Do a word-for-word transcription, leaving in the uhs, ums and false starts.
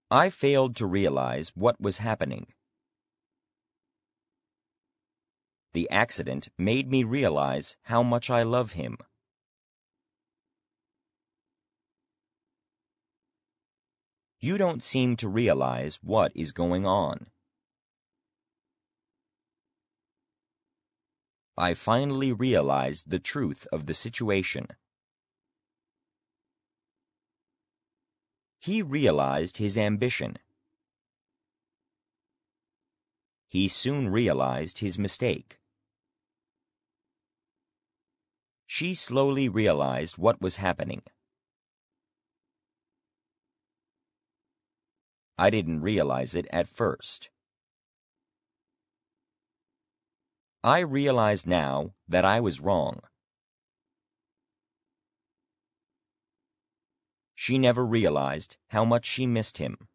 I failed to realize what was happening. The accident made me realize how much I love him. You don't seem to realize what is going on. I finally realized the truth of the situation. He realized his ambition. He soon realized his mistake. She slowly realized what was happening. I didn't realize it at first. I realize now that I was wrong. She never realized how much she missed him.